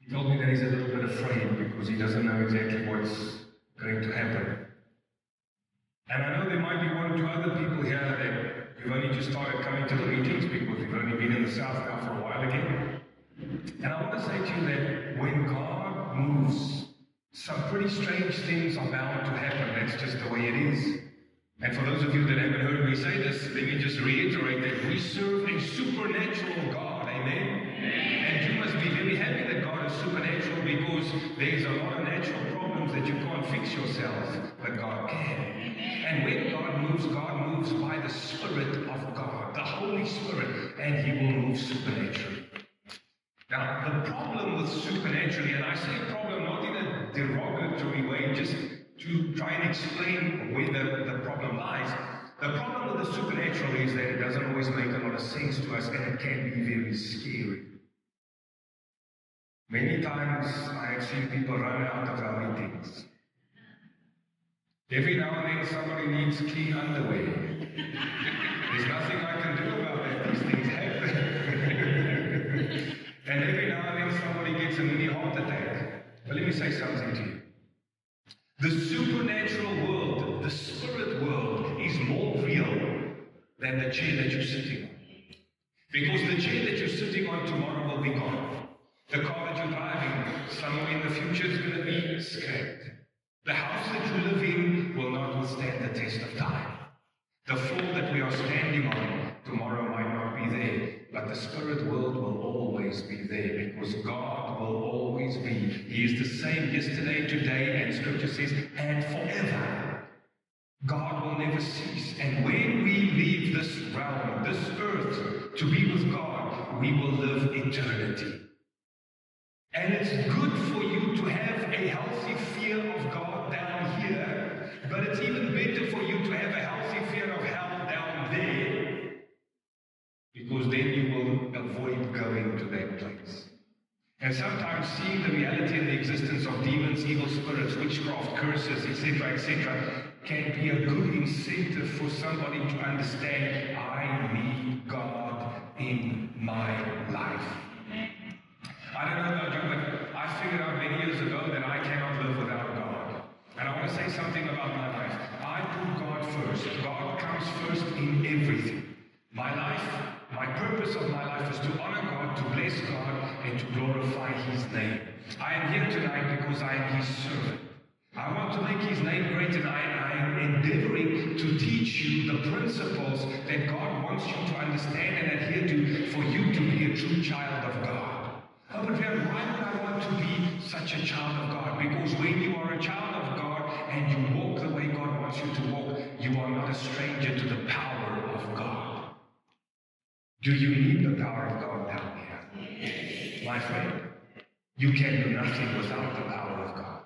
told me that he's a little bit afraid because he doesn't know exactly what's going to happen. And I know there might be one or two other people here that you've only just started coming to the meetings because you've only been in the South now for a while again. And I want to say to you that when God moves, some pretty strange things are bound to happen. That's just the way it is. And for those of you that haven't heard me say this, let me just reiterate that we serve a supernatural God. Amen? And you must be very happy that God is supernatural because there's a lot of natural problems that you can't fix yourselves, but God can. And when God moves by the Spirit of God, the Holy Spirit, and He will move supernaturally. Now, the problem with supernaturally, and I say problem not in a derogatory way, just to try and explain where the problem lies. The problem with the supernatural is that it doesn't always make a lot of sense to us, and it can be very scary. Many times I have seen people run out of our meetings. Every now and then somebody needs clean underwear. There's nothing I can do about that. These things happen. And every now and then somebody gets a mini heart attack. But let me say something to you. The supernatural world, the spirit world, is more real than the chair that you're sitting on. Because the chair that you're sitting on tomorrow will be gone. The car that you're driving somewhere in the future is going to be scrapped. The house that you live in will not withstand the test of time. The floor that we are standing on tomorrow might not be there, but the spirit world will always be there because God will always be. He is the same yesterday, today, and Scripture says, and forever. God will never cease. And when we leave this realm, this earth, to be with God, we will live eternity. And it's good for you to have a healthy fear of God down here, but it's even better for you to have a healthy fear of hell down there, because then you will avoid going to that place. And sometimes seeing the reality and the existence of demons, evil spirits, witchcraft, curses, etc., can be a good incentive for somebody to understand, I need God in my life. I don't know about you, but I figured out many years ago that I cannot live without God. And I want to say something about my life. I put God first. God comes first in everything. My life, my purpose of my life is to honor God, to bless God, and to glorify His name. I am here tonight because I am His servant. I want to make His name great, and I am endeavoring to teach you the principles that God wants you to understand and adhere to for you to be a true child of God. Oh, but why would I want to be such a child of God? Because when you are a child of God and you walk the way God wants you to walk, you are not a stranger to the power of God. Do you need the power of God down here? My friend, you can do nothing without the power of God.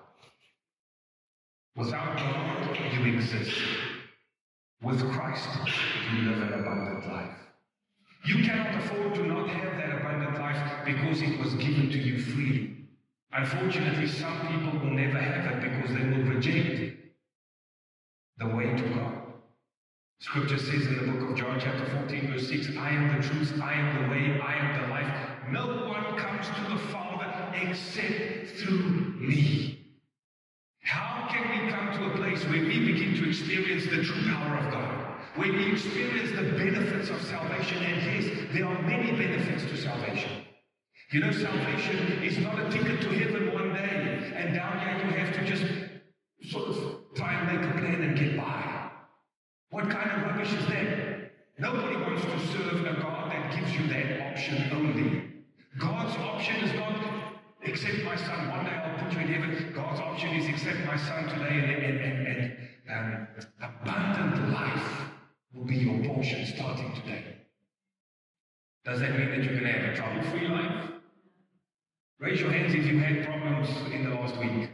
Without God, you exist. With Christ, you live an abundant life. You cannot afford to not have that abundant life because it was given to you freely. Unfortunately, some people will never have it because they will reject the way to God. Scripture says in the book of John chapter 14 verse 6, I am the truth, I am the way, I am the life. No one comes to the Father except through me. How can we come to a place where we begin to experience the true power of God? Where we experience the benefits of salvation, and yes, there are many benefits to salvation. You know, salvation is not a ticket to heaven one day, and down here you have to just sort of try and make a plan and get by. What kind of rubbish is that? Nobody wants to serve a God that gives you that option only. God's option is not, accept my son, one day I'll put you in heaven. God's option is accept my son today and abundant life will be your portion starting today. Does that mean that you're going to have a trouble-free life? Raise your hands if you had problems in the last week.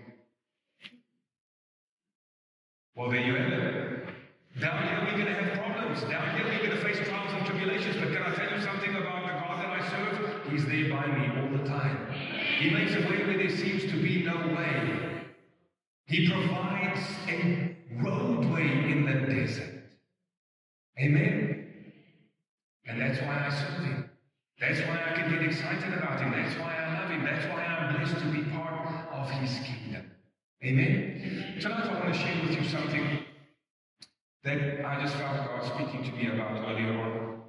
Well, there you have it. Down here we're going to have problems. Down here we're going to face trials and tribulations. But can I tell you something about the God that I serve? He's there by me all the time. He makes a way where there seems to be no way. He provides a roadway in the desert. Amen? And that's why I serve Him. That's why I can get excited about Him. That's why I love Him. That's why I'm blessed to Amen? Tonight I want to share with you something that I just felt God speaking to me about earlier on.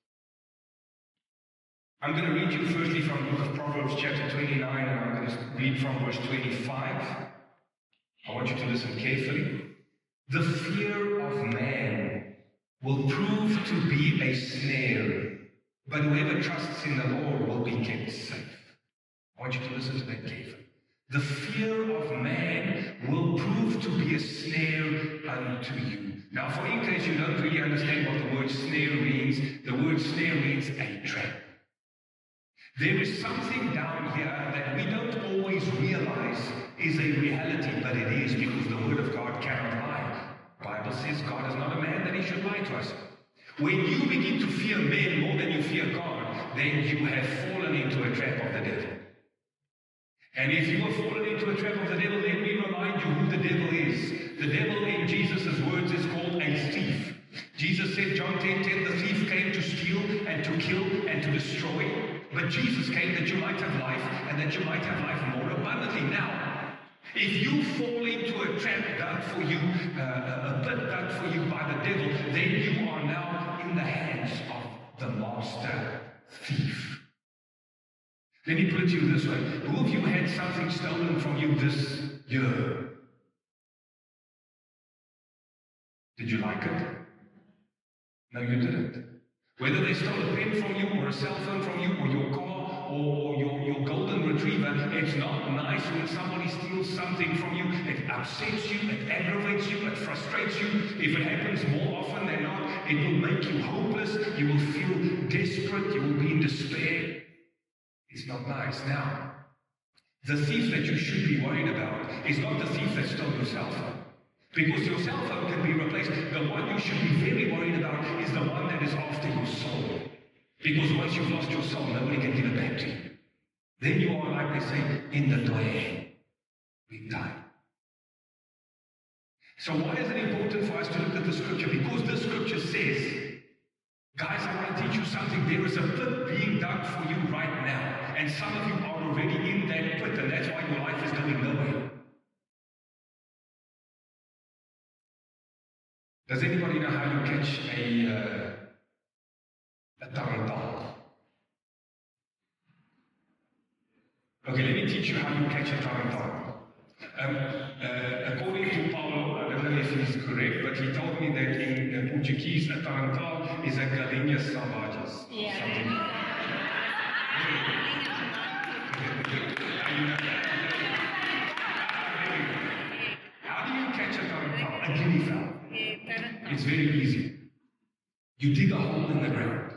I'm going to read you firstly from the book of Proverbs chapter 29, and I'm going to read from verse 25. I want you to listen carefully. The fear of man will prove to be a snare, but whoever trusts in the Lord will be kept safe. I want you to listen to that carefully. The fear of man will prove to be a snare unto you. Now, for in case you don't really understand what the word snare means, the word snare means a trap. There is something down here that we don't always realize is a reality, but it is, because the word of God cannot lie. The Bible says God is not a man that he should lie to us. When you begin to fear men more than you fear God, then you have fallen into a trap of the devil. And if you have fallen into a trap of the devil, let me remind you who the devil is. The devil, in Jesus' words, is called a thief. Jesus said, John 10:10, the thief came to steal and to kill and to destroy. But Jesus came that you might have life, and that you might have life more abundantly. Now, if you fall into a trap dug for you, a pit dug for you by the devil, then you are now in the hands of the master thief. Let me put it to you this way. Who of you had something stolen from you this year? Did you like it? No, you didn't. Whether they stole a pen from you, or a cell phone from you, or your car, or your golden retriever, it's not nice when somebody steals something from you. It upsets you, it aggravates you, it frustrates you. If it happens more often than not, it will make you hopeless. You will feel desperate. You will be in despair. It's not nice. Now, the thief that you should be worried about is not the thief that stole your cell phone. Because your cell phone can be replaced. The one you should be very worried about is the one that is after your soul. Because once you've lost your soul, nobody can give it back to you. Then you are, like they say, in the dwayne. Big time. So why is it important for us to look at the scripture? Because the scripture says, guys, I want to teach you something. There is a pit being dug for you right now. And some of you are already in that pit, and that's why your life is going nowhere. Does anybody know how you catch a tarantal? Okay, let me teach you how you catch a tarantal. According to Paulo, I don't know if he's correct, but he told me that in Portuguese, a tarantal is a galinha salvajes. Yeah. Something. How do you catch a tarantal? A guinea fowl. It's very easy. You dig a hole in the ground.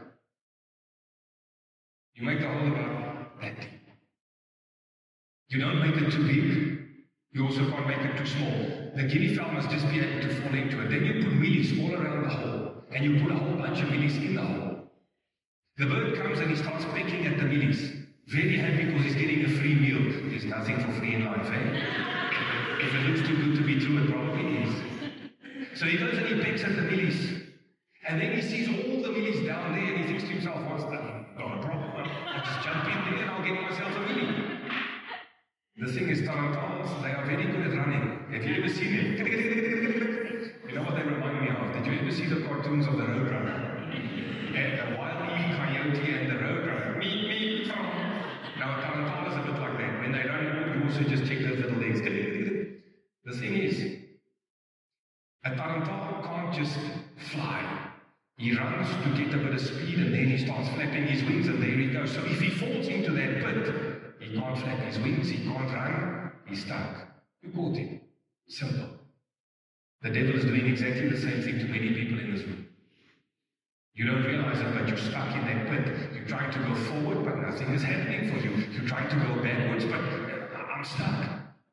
You make the hole about that deep. You don't make it too big. You also can't make it too small. The guinea fowl must just be able to fall into it. Then you put mealies all around the hole, and you put a whole bunch of mealies in the hole. The bird comes and he starts pecking at the mealies. Very happy because he's getting a free meal. There's nothing for free in life, eh? If it looks too good to be true, it probably is. So he goes and he pecks at the mealies. And then he sees all the mealies down there, and he thinks to himself, what's that? Not a problem. I'll just jump in there and I'll get myself a mealie. The thing is, tarantals, they are very good at running. Have you ever seen them? You know what they remind me of? Did you ever see the cartoons of the Roadrunner? And the Wile E. Coyote and the Roadrunner. Me. Now, a tarantal is a bit like that. When they run, you also just check those little legs. The thing is, a tarantal can't just fly. He runs to get a bit of speed, and then he starts flapping his wings, and there he goes. So if he falls into that pit, he can't flap his wings, he can't run, he's stuck. You caught him. Simple. The devil is doing exactly the same thing to many people in this room. You don't realize it, but you're stuck in that pit. You're trying to go forward, but nothing is happening for you. You're trying to go backwards, but I'm stuck.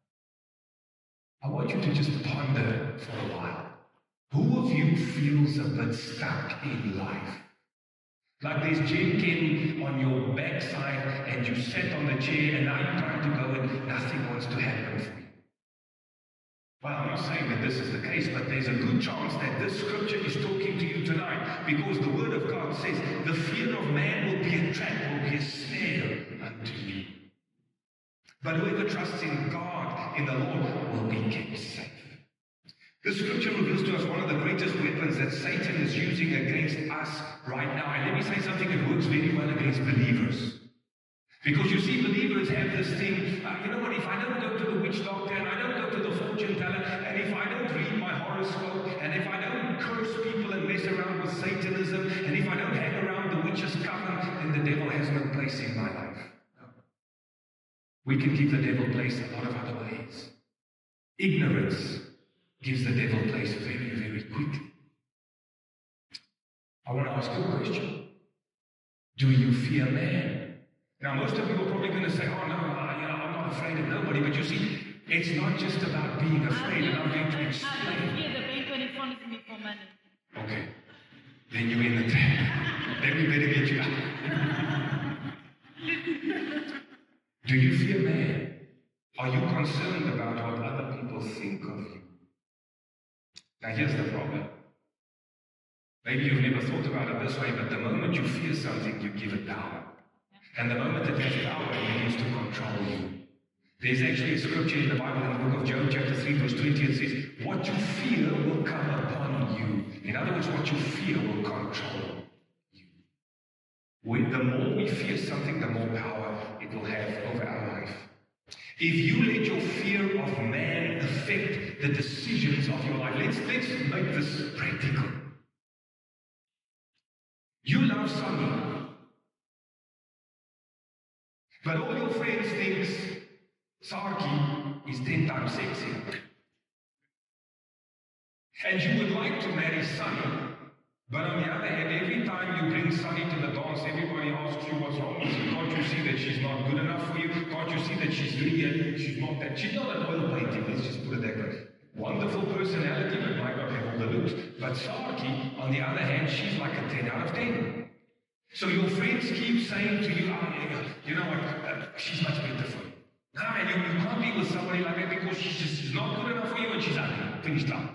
I want you to just ponder for a while. Who of you feels a bit stuck in life? Like there's Jenkin on your backside and you sat on the chair and now you're trying to go and nothing wants to happen for you. Well, I'm not saying that this is the case, but there's a good chance that this scripture is talking to you tonight, because the word of God says the fear of man will be a trap, will be a snare unto you. But whoever trusts in God, in the Lord, will be kept safe. The scripture reveals to us one of the greatest weapons that Satan is using against us right now. And let me say something that works very well against believers. Because you see, believers have this thing, you know what, if I don't go to the witch doctor, and I don't go to the fortune teller, and if I don't read my horoscope, and if I don't curse people and mess around with Satanism, and if I don't hang around the witch's coven, then the devil has no place in my life. We can give the devil place a lot of other ways. Ignorance gives the devil place very, very quickly. I want to ask you a question. Do you fear man? Now, most of you are probably going to say, oh, no, I'm not afraid of nobody. But you see, it's not just about being afraid, and I'm going to explain. I fear the bank when he phones me for money. Okay. Then you're in the trap. Then we better get you out. Do you fear man? Are you concerned about what other people think of you? Now, here's the problem. Maybe you've never thought about it this way, but the moment you fear something, you give it power. And the moment it has power, it begins to control you. There's actually a scripture in the Bible, in the book of Job, chapter 3, verse 20, it says, what you fear will come upon you. In other words, what you fear will control you. The more we fear something, the more power it will have over our life. If you let your fear of man affect the decisions of your life, let's make this practical. You love Sunny. But all your friends think Sarki is 10 times sexier. And you would like to marry Sunny, but on the other hand, every time you bring Sunny to the dance, everybody asks you what's wrong with you. Can't you see that she's not good enough for you? Can't you see that she's not an oil painting, let's just put it that way. Wonderful personality, but might not have all the looks. But Sarki, on the other hand, she's like a 10 out of 10. So your friends keep saying to you, you know what, she's much better for you. No, man, you can't be with somebody like that because she's not good enough for you and she's ugly. Finished up.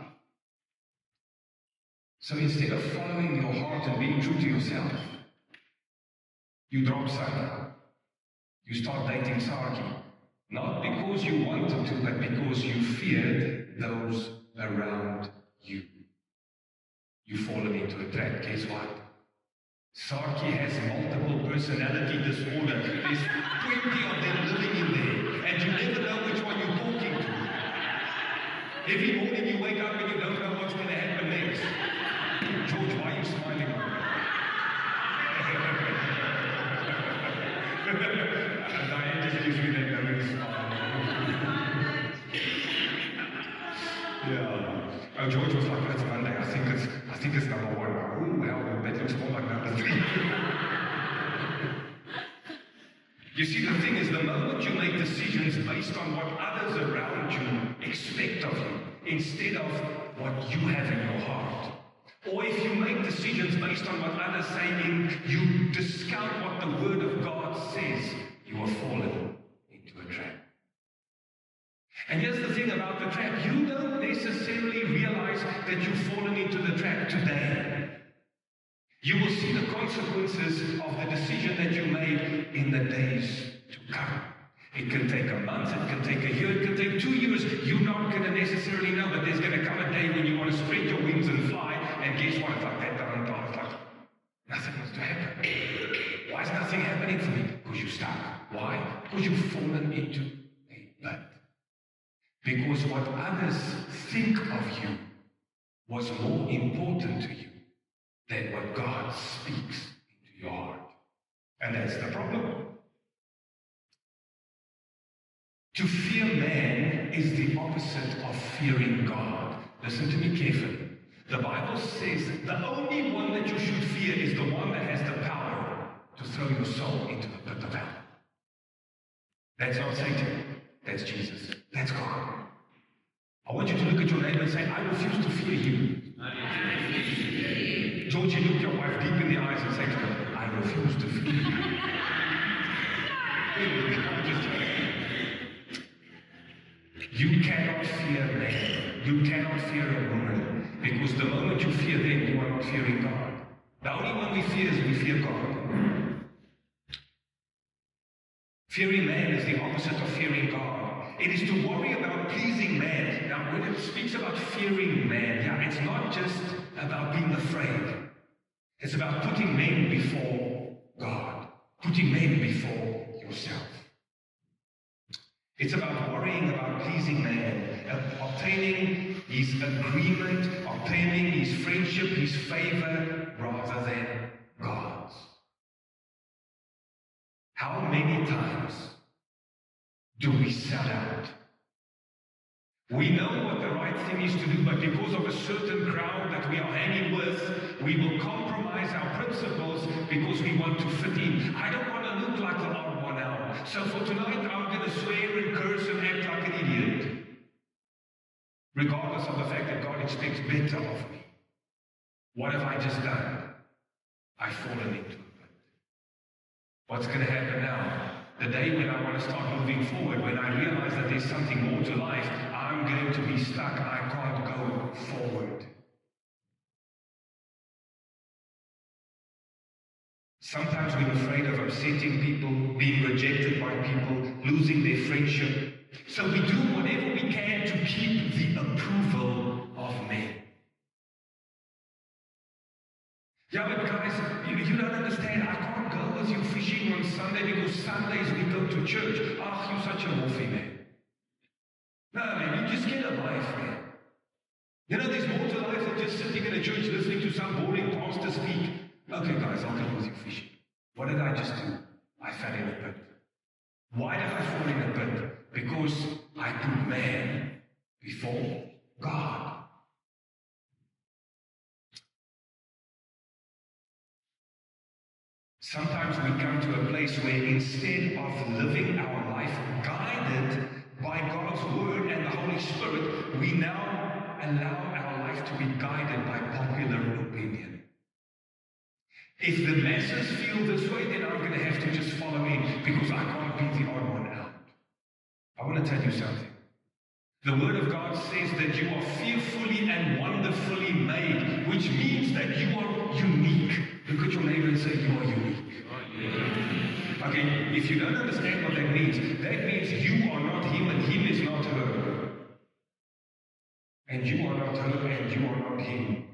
So instead of following your heart and being true to yourself, you drop Sunny. You start dating Sarki. Not because you wanted to, but because you feared those around you. You've fallen into a trap. Guess what? Sarki has multiple personality disorder. There's 20 of them living in there, and you never know which one you're talking to. Every morning you wake up and you don't know what's going to happen next. George, why are you smiling? Diane just gives me that loving smile. Yeah. Oh, George was like, it's Monday. I think it's number one. Oh, well, that looks more like number three. You see, the thing is, the moment you make decisions based on what others around you expect of you, instead of what you have in your heart, or if you make decisions based on what others say and you discount what the Word of God says, you are fallen into a trap. And here's the thing about the trap. You don't necessarily realize that you've fallen into the trap today. You will see the consequences of the decision that you made in the days to come. It can take a month, it can take a year, it can take 2 years. You're not going to necessarily know, but there's going to come a day when you want to spread your wings and fly, and guess what? It's like that down, it's like nothing wants to happen. Why is nothing happening for me? Because you're stuck. Why? Because you've fallen into a pit. Because what others think of you was more important to you than what God speaks into your heart. And that's the problem. To fear man is the opposite of fearing God. Listen to me carefully. The Bible says that the only one that you should fear is the one that has the power to throw your soul into the pit of hell. That's not Satan. That's Jesus. That's God. I want you to look at your neighbor and say, I refuse to fear you. George, you look your wife deep in the eyes and say to her, I refuse to fear you. You cannot fear man. You cannot fear a woman. Because the moment you fear them, you are not fearing God. The only one we fear is we fear God. Fearing man is the opposite of fearing God. It is to worry about pleasing man. Now, when it speaks about fearing man, yeah, it's not just about being afraid. It's about putting men before God, putting men before yourself. It's about worrying about pleasing man, obtaining his agreement, obtaining his friendship, his favor, rather than God's. How many times do we sell out? We know what the right thing is to do, but because of a certain crowd that we are hanging with, we will compromise our principles because we want to fit in. I don't want to look like the odd one out. So for tonight, I'm going to swear and curse and act like an idiot, regardless of the fact that God expects better of me. What have I just done? I've fallen into it. What's going to happen now? The day when I want to start moving forward, when I realize that there's something more to life, I'm going to be stuck. I can't go forward. Sometimes we're afraid of upsetting people, being rejected by people, losing their friendship. So we do whatever we can to keep the approval of men. Yeah, but guys, you don't understand. I can't go with you fishing on Sunday because Sundays we go to church. Ah, you're such a wolfie, man. No, man, you just get a life, man. You know, there's more to life than just sitting in a church listening to some boring pastor speak. Okay, guys, I'll go with you fishing. What did I just do? I fell in a pit. Why did I fall in a pit? Because I put man before God. Sometimes we come to a place where instead of living our life guided by God's Word and the Holy Spirit, we now allow our life to be guided by popular opinion. If the masses feel this way, then I'm going to have to just follow in because I can't be the odd one out. I want to tell you something. The Word of God says that you are fearfully and wonderfully made, which means that you are unique. Look at your neighbor and say, you are unique. Okay, if you don't understand what that means you are not him and him is not her. And you are not her and you are not him.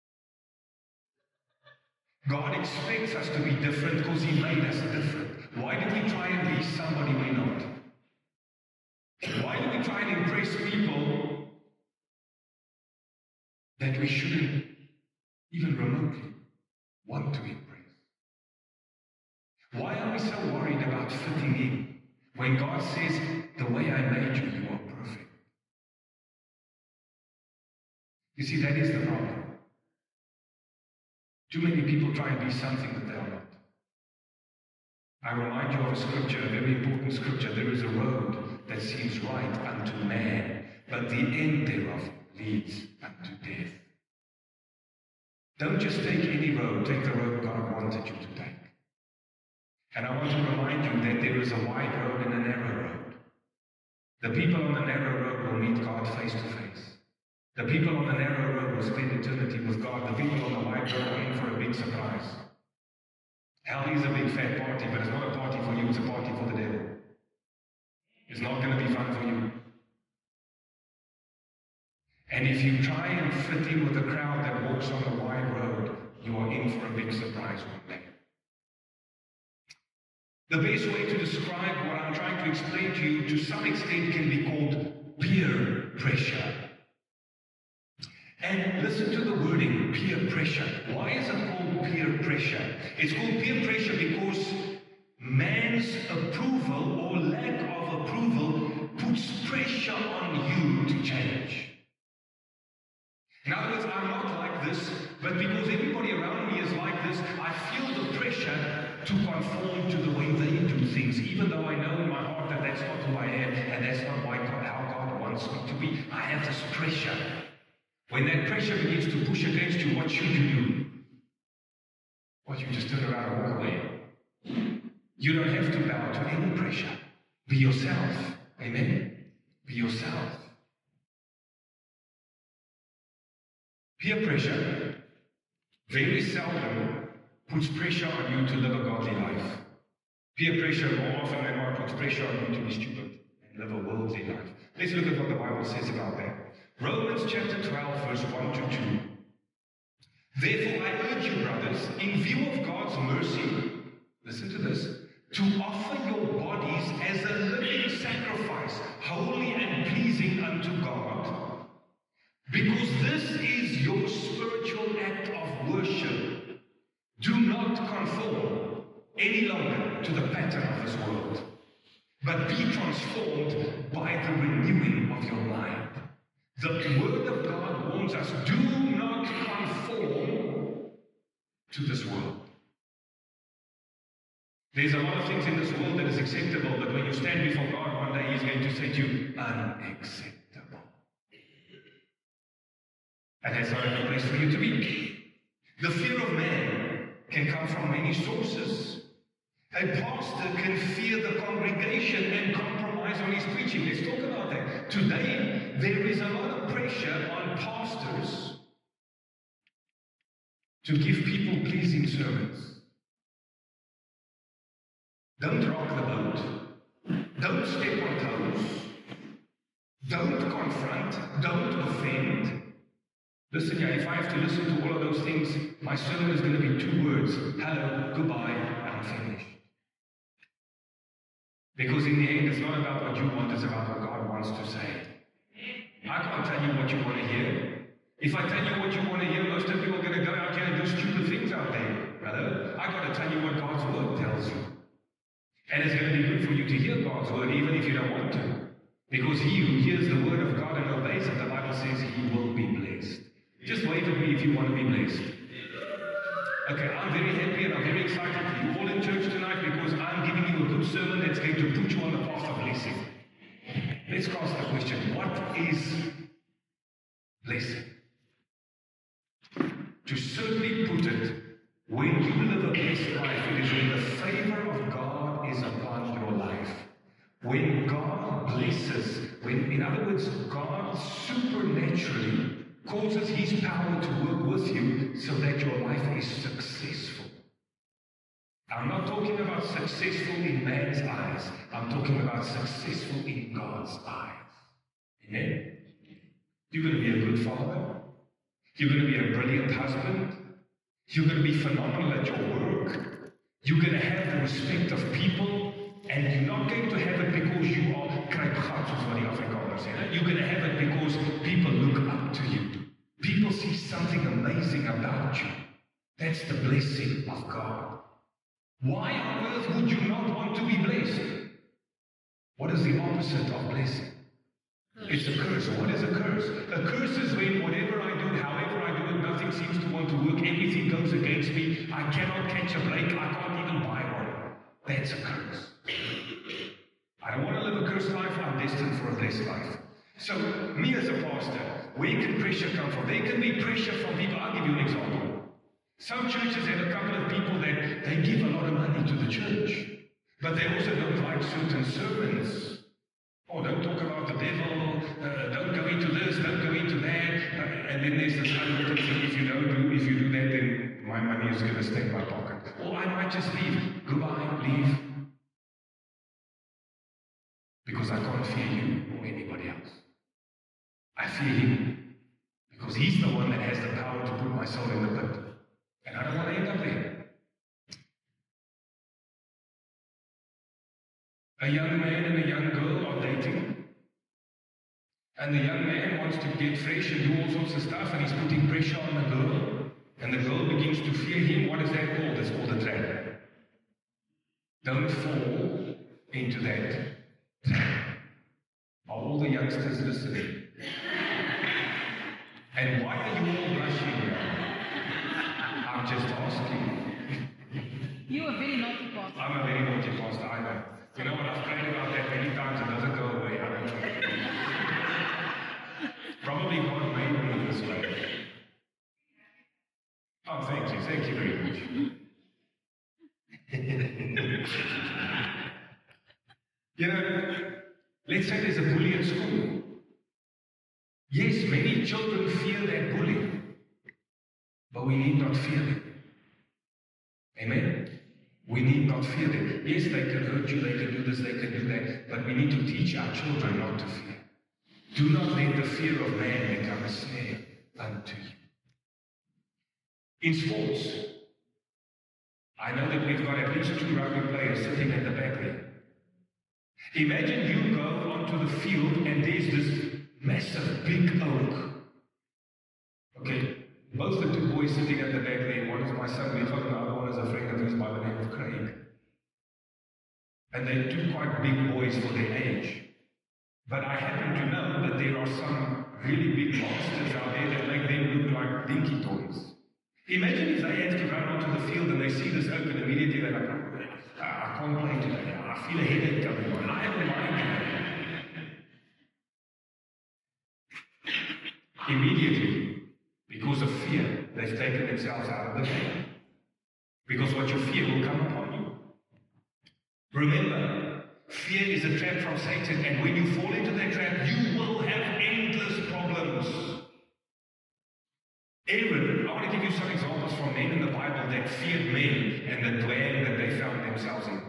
God expects us to be different because He made us different. Why do we try and be somebody we're not? Why do we try and impress people that we shouldn't even remotely want to impress? Why are we so worried about fitting in when God says, the way I made you, you are perfect? You see, that is the problem. Too many people try and be something that they are not. I remind you of a scripture, a very important scripture. There is a road that seems right unto man, but the end thereof leads unto death. Don't just take any road, take the road God wanted you to take. And I want to remind you that there is a wide road and a narrow road. The people on the narrow road will meet God face to face. The people on the narrow road will spend eternity with God. The people on the wide road are in for a big surprise. Hell is a big fat party, but it's not a party for you, it's a party for the devil. It's not going to be fun for you. And if you try and fit in with the crowd that walks on the wide road, you are in for a big surprise one day. The best way to describe what I'm trying to explain to you, to some extent, can be called peer pressure. And listen to the wording, peer pressure. Why is it called peer pressure? It's called peer pressure because man's approval or lack of approval puts pressure on you to change. In other words, I'm not like this, but because everybody around me is like this, I feel the pressure to conform to the way they do things, even though I know in my heart that that's not who I am and that's not how God wants me to be. I have this pressure. When that pressure begins to push against you, what should you do? Well, you just turn around and walk away. You don't have to bow to any pressure. Be yourself. Amen? Be yourself. Peer pressure very seldom puts pressure on you to live a godly life. Peer pressure more often than not puts pressure on you to be stupid and live a worldly life. Let's look at what the Bible says about that. Romans chapter 12, verse 1 to 2. Therefore I urge you, brothers, in view of God's mercy, listen to this, to offer your bodies as a living sacrifice, holy and pleasing unto God, because this is your spiritual act of worship. Do not conform any longer to the pattern of this world, but be transformed by the renewing of your mind. The Word of God warns us, do not conform to this world. There's a lot of things in this world that is acceptable, but when you stand before God one day, He's going to say to you, unacceptable. And that's not a good place for you to be. The fear of man can come from many sources. A pastor can fear the congregation and compromise on his preaching. Let's talk about that. Today, there is a lot of pressure on pastors to give people pleasing sermons. Don't rock the boat. Don't step on toes. Don't confront. Don't offend. Listen, if I have to listen to all of those things, my sermon is going to be 2 words. Hello, goodbye, and I'm finished. Because in the end, it's not about what you want, it's about what God wants to say. I can't tell you what you want to hear. If I tell you what you want to hear, most of you are going to go out here and do stupid things out there, brother. I got to tell you what God's word tells you. And it's going to be good for you to hear God's word, even if you don't want to. Because he who hears the word of God and obeys it, the Bible says he will be blessed. Just wave at me if you want to be blessed. Okay, I'm very happy and I'm very excited for you all in church tonight because I'm giving you a good sermon that's going to put you on the path of blessing. Let's ask the question, what is blessing? To certainly put it, when you live a blessed life, it is when the favor of God is upon your life. When God blesses, when, in other words, God supernaturally causes his power to work with you so that your life is successful. I'm not talking about successful in man's eyes. I'm talking about successful in God's eyes. Amen? You're going to be a good father. You're going to be a brilliant husband. You're going to be phenomenal at your work. You're going to have the respect of people. And you're not going to have it because you are kruipgat, soos wat die Afrikaners sê. You're going to have it because people look up to you. People see something amazing about you. That's the blessing of God. Why on earth would you not want to be blessed? What is the opposite of blessing? It's a curse. What is a curse? A curse is when whatever I do, however I do it, nothing seems to want to work. Everything goes against me. I cannot catch a break. I can't even buy one. That's a curse. I don't want to live a cursed life. I'm destined for a blessed life. So, me as a pastor, where can pressure come from? There can be pressure from people. I'll give you an example. Some churches have a couple of people that they give a lot of money to the church, but they also don't like certain sermons. Oh, don't talk about the devil, don't go into this, don't go into that, and then there's this other thing, if you do that, then my money is going to stay in my pocket. Or I might just leave. Goodbye, leave. Because I can't fear you or anybody else. I fear him because he's the one that has the power to put my soul in the pit. And I don't want to end up there. A young man and a young girl are dating. And the young man wants to get fresh and do all sorts of stuff, and he's putting pressure on the girl. And the girl begins to fear him. What is that called? It's called a trap. Don't fall into that. Are all the youngsters listening? And why are you all blushing? I'm just asking. You are very naughty, pastor. I'm a very naughty pastor, I know. You know what, I've prayed about that many times, it doesn't go away. I don't know. Probably God made me this way. Oh, thank you very much. You know, let's say there's a bully at school. Yes, many children fear that bully, but we need not fear them. Amen? We need not not fear them. Yes, they can hurt you, they can do this, they can do that, but we need to teach our children not to fear. Do not let the fear of man become a snare unto you. In sports, I know that we've got at least 2 rugby players sitting at the back there. Imagine you go onto the field and there's this massive big oak. Okay, both the 2 boys sitting at the back there, one is my son Michal and the other one is a friend of his by the name of Craig. And they're 2 quite big boys for their age. But I happen to know that there are some really big monsters out there that make them look like dinky toys. Imagine if they have to run onto the field and they see this oak and immediately they're like, I can't play today, I feel a headache coming on, I have a migraine. Immediately, because of fear, they've taken themselves out of the game. Because what you fear will come upon you. Remember, fear is a trap from Satan, and when you fall into that trap, you will have endless problems. Aaron, I want to give you some examples from men in the Bible that feared men and the dwelling that they found themselves in.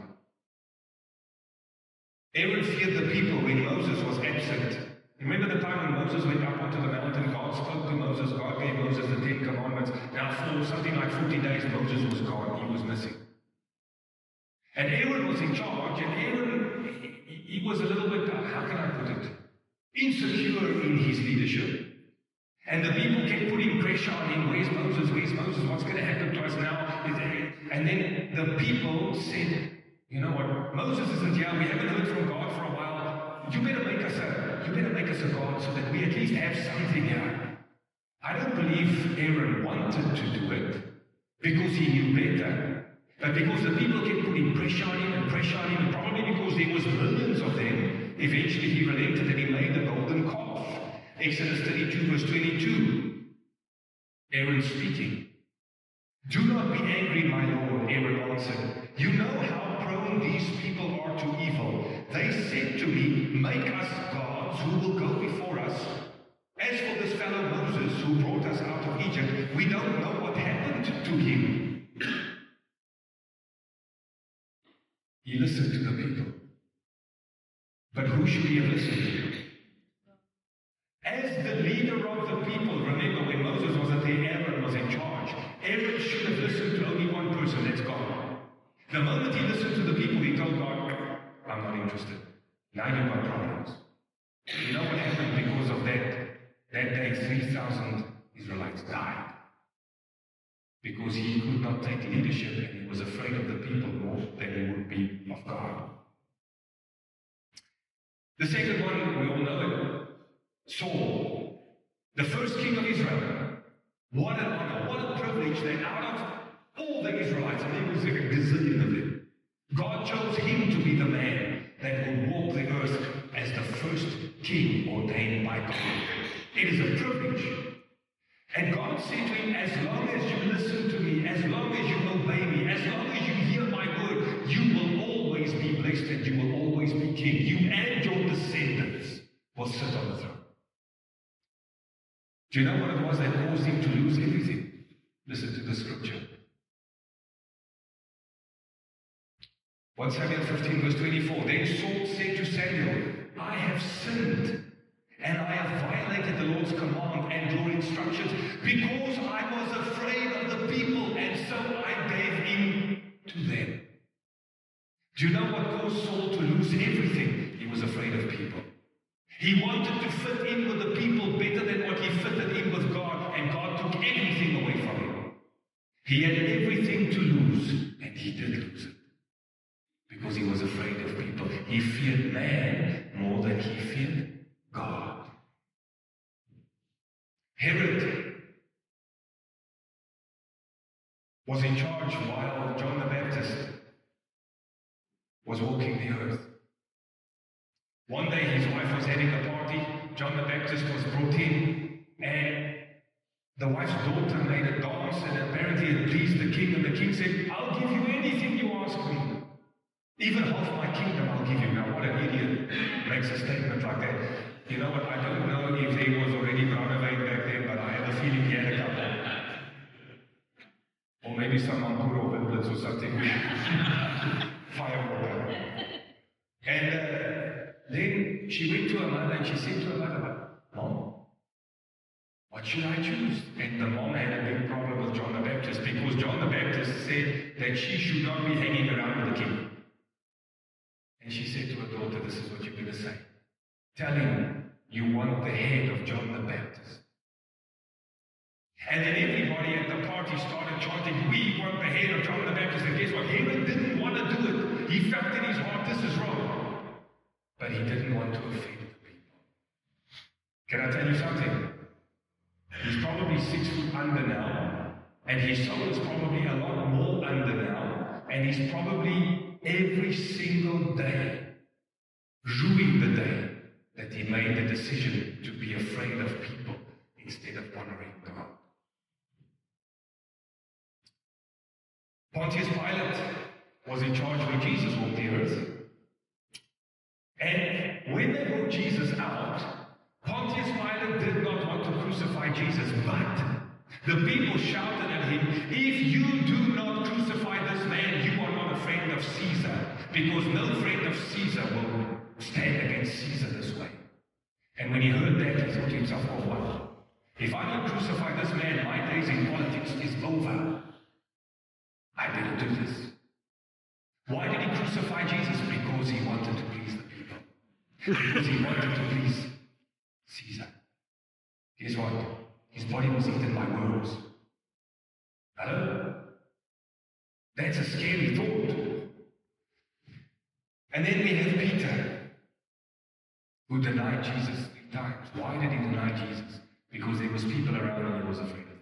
Aaron feared the people when Moses was absent. Remember the time when Moses went up onto the mountain, God spoke to Moses, God gave Moses the 10 commandments. Now for something like 40 days, Moses was gone, he was missing. And Aaron was in charge, and Aaron, he was a little bit, how can I put it, insecure in his leadership. And the people kept putting pressure on him, where's Moses, what's going to happen to us now? And then the people said, you know what, Moses isn't here, we haven't heard from God for a while, you better make us a God so that we at least have something here. I don't believe Aaron wanted to do it because he knew better, but because the people kept putting pressure on him, and probably because there was millions of them, eventually he relented and he made the golden calf. Exodus 32 verse 22. Aaron speaking. Do not be angry, my Lord, Aaron answered. You know how prone these people are to evil. They said to me, make us gods who will go before us. As for this fellow Moses who brought us out of Egypt, we don't know what happened to him. He listened to the people. But who should he have listened to? As the leader of the people, remember when Moses wasn't there, Aaron was in charge. Aaron should have listened to only one person, that's God. The moment he listened to the people, he told God, I'm not interested. Now you've got problems. You know what happened because of that? That day, 3,000 Israelites died. Because he could not take leadership and he was afraid of the people more than he would be of God. The second one, we all know it. Saul, the first king of Israel. What an honor, what a privilege that out of all the Israelites, and there was a gazillion of them, God chose him to be the man that would walk the earth as the first king ordained by God. It is a privilege. And God said to him, as long as you listen to me, as long as you obey me, as long as you hear my word, you will always be blessed and you will always be king. You and your descendants will sit on the throne. Do you know what it was that caused him to lose everything? Listen to the scripture. 1 Samuel 15 verse 24. Then Saul said to Samuel, I have sinned, and I have violated the Lord's command and your instructions, because I was afraid of the people, and so I gave him to them. Do you know what caused Saul to lose everything? He was afraid of people. He wanted to fit in with the people better than what he fitted in with God, and God took everything away from him. He had everything to lose, and he did lose it. Because he was afraid of people. He feared man more than he feared God. Herod was in charge while John the Baptist was walking the earth. One day his wife was having a party, John the Baptist was brought in, and the wife's daughter made a dance, and apparently it pleased the king, and the king said, I'll give you anything you ask me. Even half my kingdom I'll give you. Now what an idiot makes a statement like that. You know what, I don't know if there was already Brandewijn back then, but I have a feeling he had a couple. Or maybe some Ampuro bullets or something. Firewater. And then she went to her mother and she said to her mother, Mom, what should I choose? And the mom had a big problem with John the Baptist because John the Baptist said that she should not be hanging around with the king. And she said to her daughter, this is what you're going to say. Tell him you want the head of John the Baptist. And then everybody at the party started chanting, we want the head of John the Baptist. And guess what? Herod didn't want to do it. He felt in his heart, this is wrong. But he didn't want to offend the people. Can I tell you something? He's probably 6 foot under now. And his soul is probably a lot more under now. And he's probably every single day ruining the day that he made the decision to be afraid of people instead of honoring God. Pontius Pilate was in charge when Jesus walked the earth. And when they brought Jesus out, Pontius Pilate did not want to crucify Jesus, but the people shouted at him, if you do not crucify this man, you are not a friend of Caesar, because no friend of Caesar will stand against Caesar this way. And when he heard that, he thought to himself, oh wow, if I don't crucify this man, my days in politics is over. I better do this. Why did he crucify Jesus? Because he wanted to please the people. Because he wanted to please Caesar. Guess what? His body was eaten by worms. Hello? That's a scary thought. And then we have Peter, who denied Jesus 3 times. Why did he deny Jesus? Because there was people around and he was afraid of them.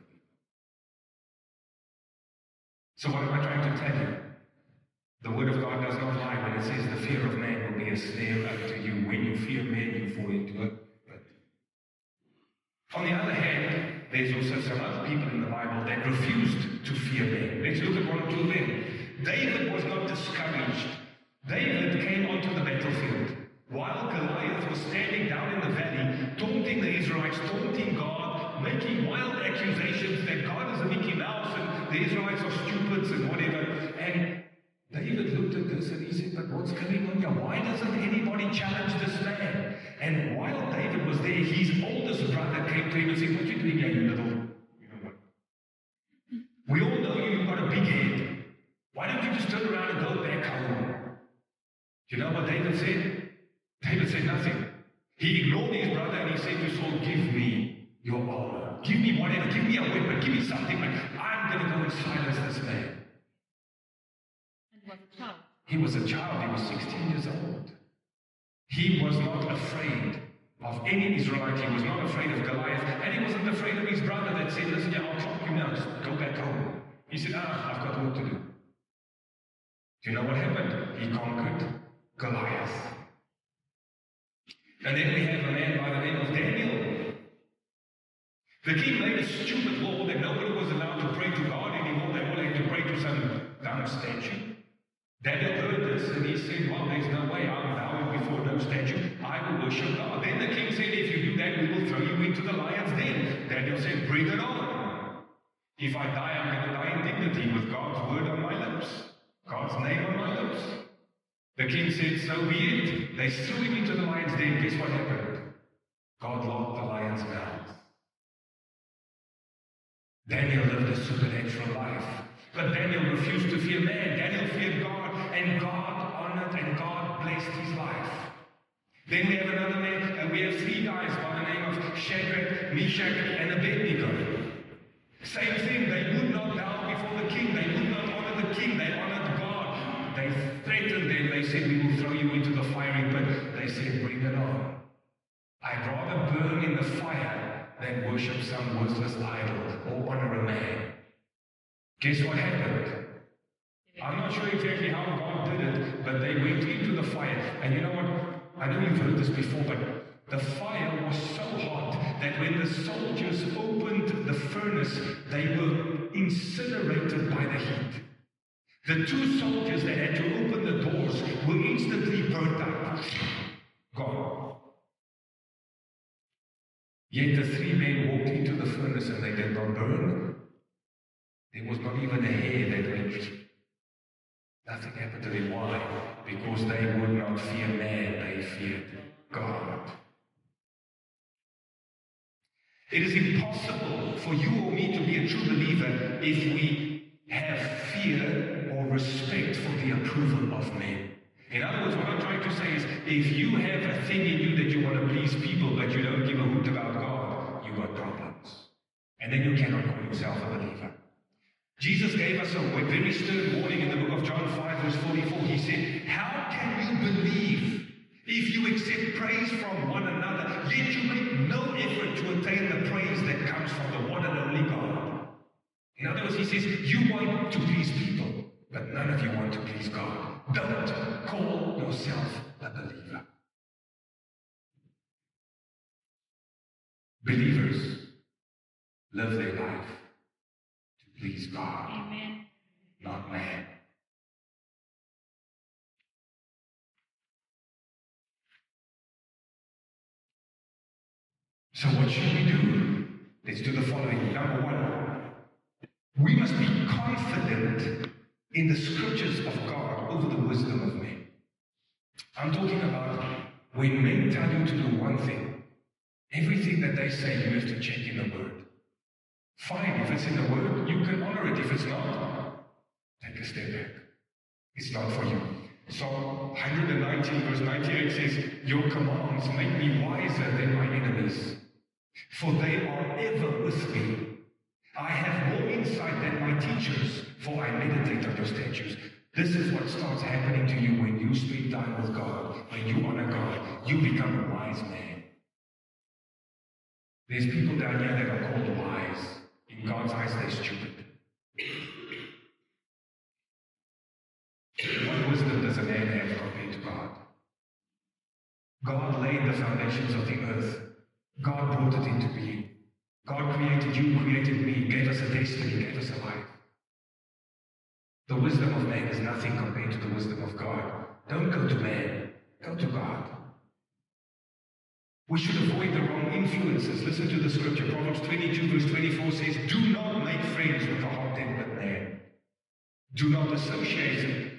So what am I trying to tell you? The word of God does not lie when it says the fear of man will be a snare unto you. When you fear man, you fall into it. But on the other hand, there's also some other people in the Bible that refused to fear men. Let's look at 1 or 2 of them. David was not discouraged. David came onto the battlefield while Goliath was standing down in the valley, taunting the Israelites, taunting God, making wild accusations that God is a Mickey Mouse and the Israelites are stupids and whatever. And David looked at this and he said, but what's going on here? Why doesn't anybody challenge this man? And while David was there, his oldest brother came to him and said, what are you doing here, you little, you know what? We all know you've got a big head. Why don't you just turn around and go back home? Do you know what David said? David said nothing. He ignored his brother and he said to Saul, give me your armor. Give me whatever. Give me a weapon. Give me something. But I'm going to go and silence this man. He was a child. He was 16 years old. He was not afraid of any Israelite. He was not afraid of Goliath. And he wasn't afraid of his brother that said, listen, I'll drop you now. Just go back home. He said, I've got work to do. Do you know what happened? He conquered Goliath. And then we have a man by the name of Daniel. The king made a stupid law that nobody was allowed to pray to God anymore. They all had to pray to some dumb statue. Daniel heard this and he said, well, there's no way I'm bowing before no statue. I will worship God. Then the king said, if you do that, we will throw you into the lion's den. Daniel said, bring it on. If I die, I'm going to die in dignity with God's word on my lips. God's name on my lips. The king said, so be it. They threw him into the lion's den. Guess what happened? God locked the lion's mouth. Daniel lived a supernatural life. But Daniel refused to fear man. Daniel feared God, and God honored and God blessed his life. Then we have another man, we have 3 guys by the name of Shadrach, Meshach, and Abednego. Same thing, they would not bow before the king. They would not honor the king. They honored God. They threatened them. They said, we will throw you into the fiery pit. They said, bring it on. I'd rather burn in the fire than worship some worthless idol or honor a man. Guess what happened? I'm not sure exactly how God did it, but they went into the fire. And you know what? I know you've heard this before, but the fire was so hot that when the soldiers opened the furnace, they were incinerated by the heat. The 2 soldiers that had to open the doors were instantly burnt up. Gone. Yet the 3 men walked into the furnace and they did not burn. There was not even a hair that went Nothing happened to them. Why? Because they would not fear man, they feared God. It is impossible for you or me to be a true believer if we have fear or respect for the approval of men. In other words, what I'm trying to say is, if you have a thing in you that you want to please people, but you don't give a hoot about God, you got problems. And then you cannot call yourself a believer. Jesus gave us a very stern warning in the book of John 5, verse 44. He said, how can you believe if you accept praise from one another, yet you make no effort to attain the praise that comes from the one and only God? In other words, he says, you want to please people, but none of you want to please God. Don't call yourself a believer. Believers live their life to please God, Amen. not man. So what should we do? Let's do the following. Number one, we must be confident in the scriptures of God over the wisdom of men. I'm talking about when men tell you to do one thing, everything that they say you have to check in the Word. Fine, if it's in the Word, you can honor it. If it's not, take a step back. It's not for you. Psalm 119 verse 98 says, your commands make me wiser than my enemies, for they are ever with me. I have more insight than my teachers, for I meditate on your statutes. This is what starts happening to you when you spend time with God, when you honor God. You become a wise man. There's people down here that are called wise. In God's eyes, they're stupid. What wisdom does a man have compared to God? God laid the foundations of the earth. God brought it into being. God created you, created me, gave us a destiny, gave us a life. The wisdom of man is nothing compared to the wisdom of God. Don't go to man, go to God. We should avoid the wrong influences. Listen to the scripture. Proverbs 22 verse 24 says, do not make friends with a hot-tempered man. Do not associate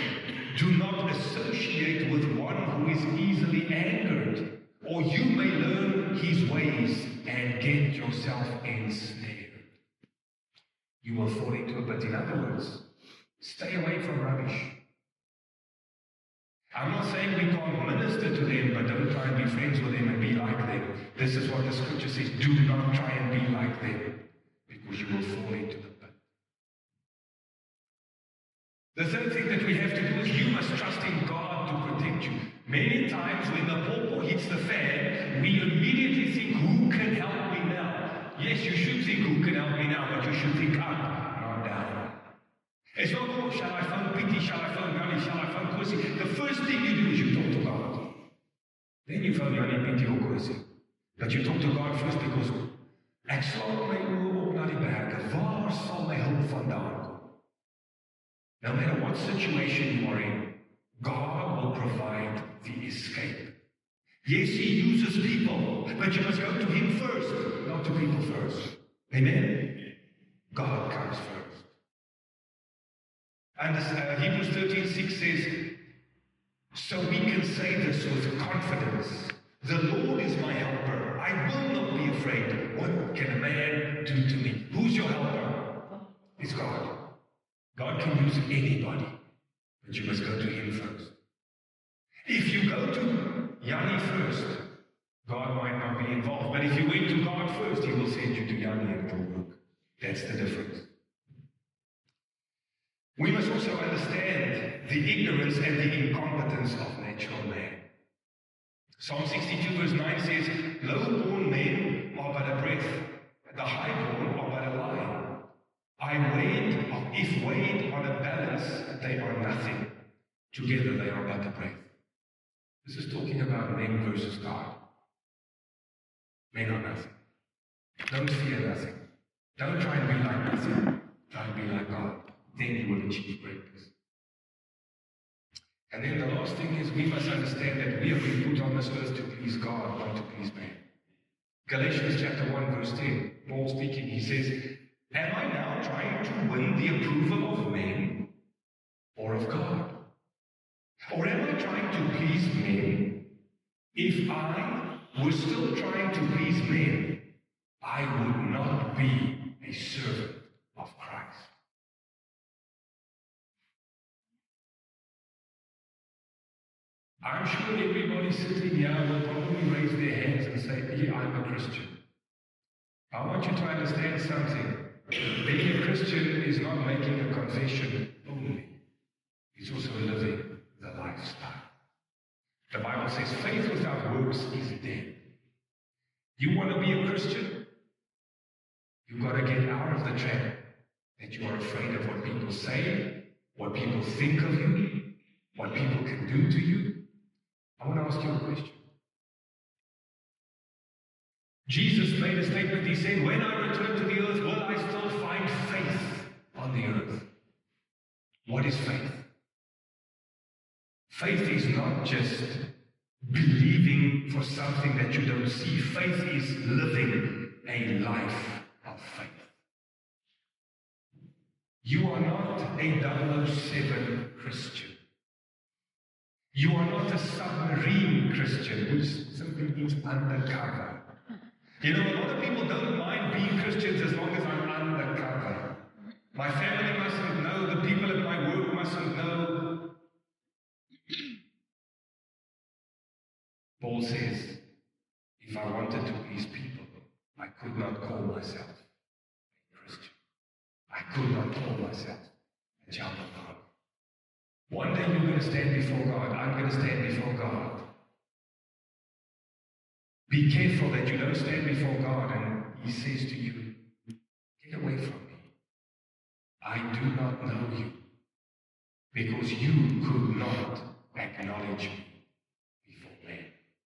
with one who is easily angered, or you may learn his ways and get yourself ensnared. You will fall into it, but in other words, stay away from rubbish. I'm not saying we can't minister to them, but don't try and be friends with them and be like them. This is what the scripture says. Do not try and be like them, because you will fall into the pit. The third thing that we have to do is you must trust in God to protect you. Many times when the pawpaw hits the fan, we immediately think, who can help me now? Yes, you should think, who can help me now? But you should think up, not down. It's not, oh, shall I phone Pity, shall I phone Gully, shall I phone Kosi? The first thing you do is you talk to God. Then you phone Gully, Pity or Kosi. But you talk to God first because ek slaap my oë op na die berge. Waar sal my hulp vandaan kom? No matter what situation you are in, God will provide the escape. Yes, He uses people, but you must go to Him first, not to people first. Amen? God comes first. And Hebrews 13:6 says, so we can say this with confidence. The Lord is my helper. I will not be afraid. What can a man do to me? Who's your helper? It's God. God can use anybody, but you must go to Him first. If you go to Yanni first, God might not be involved. But if you went to God first, He will send you to Yanni and it will work. That's the difference. We must also understand the ignorance and the incompetence of natural man. Psalm 62 verse 9 says, low-born men are but a breath, the high-born are but a line. If weighed on a balance, they are nothing. Together they are but a breath. This is talking about men versus God. Men are nothing. Don't fear nothing. Don't try and be like nothing. Try and be like God. Then you will achieve greatness. And then the last thing is we must understand that we have been put on this earth to please God, not to please man. Galatians chapter 1 verse 10, Paul speaking, he says, am I now trying to win the approval of men? or of God? Or am I trying to please men? If I were still trying to please men, I would not be a servant of Christ. I'm sure everybody sitting here will probably raise their hands and say, yeah, I'm a Christian. I want you to understand something. Being a Christian is not making a confession only. It's also living the lifestyle. The Bible says faith without works is dead. You want to be a Christian? You've got to get out of the trap that you are afraid of what people say, what people think of you, what people can do to you. I want to ask you a question. Jesus made a statement. He said, when I return to the earth, will I still find faith on the earth? What is faith? Faith is not just believing for something that you don't see. Faith is living a life of faith. You are not a 007 Christian. You are not a submarine Christian, which simply means undercover. You know, a lot of people don't mind being Christians as long as I'm undercover. My family mustn't know, the people at my work mustn't know. Paul says, if I wanted to please people, I could not call myself a Christian. I could not call myself a child of God. One day you're going to stand before God. I'm going to stand before God. Be careful that you don't stand before God and He says to you, get away from me. I do not know you, because you could not acknowledge me before men.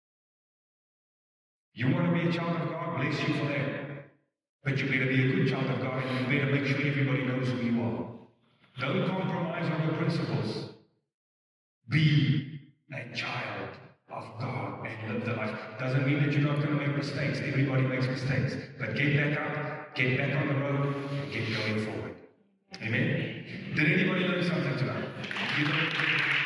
You want to be a child of God? Bless you for that. But you better be a good child of God, and you better make sure everybody knows who you are. Don't compromise on your principles. Be a child of God and live the life. Doesn't mean that you're not going to make mistakes. Everybody makes mistakes. But get back up, get back on the road, and get going forward. Amen? Did anybody learn something tonight?